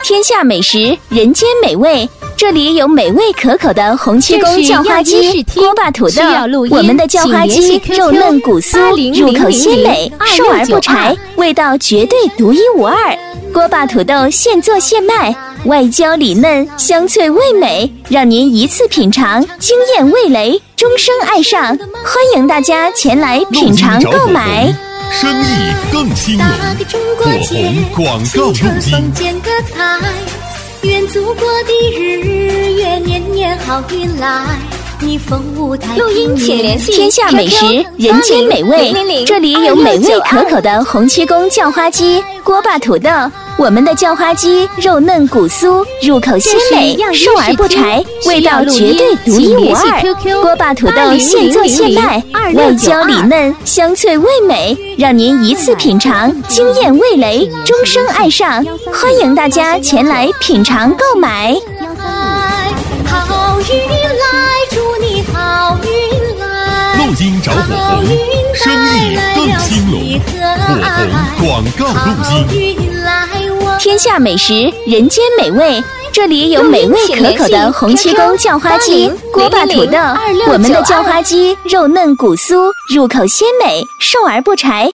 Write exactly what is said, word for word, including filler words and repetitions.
天下美食，人间美味。这里有美味可口的洪七公叫花鸡、锅巴土豆，我们的叫花鸡肉嫩骨酥，入口鲜美，瘦而不柴，味道绝对独一无二。锅巴土豆现做现卖，外焦里嫩，香脆味美，让您一次品尝惊艳味蕾，终生爱上。欢迎大家前来品尝购买。 生意更兴隆，火红广告录音。 愿祖国的日月年年好运来。 录音请联系天下美食，人间美味。这里有美味可口的洪七公叫花鸡、锅巴土豆。我们的叫花鸡肉嫩骨酥，入口鲜美，瘦而不柴，味道绝对独一无二。锅巴土豆现做现卖，外焦里嫩，香脆味美，让您一次品尝惊艳味蕾，终生爱上。欢迎大家前来品尝购买。 好运来，祝你好运来。 录音找火红，生意更兴隆。火红广告录音。 天下美食，人间美味。这里有美味可口的洪七公叫花鸡、锅巴土豆。我们的叫花鸡肉嫩骨酥，入口鲜美，瘦而不柴。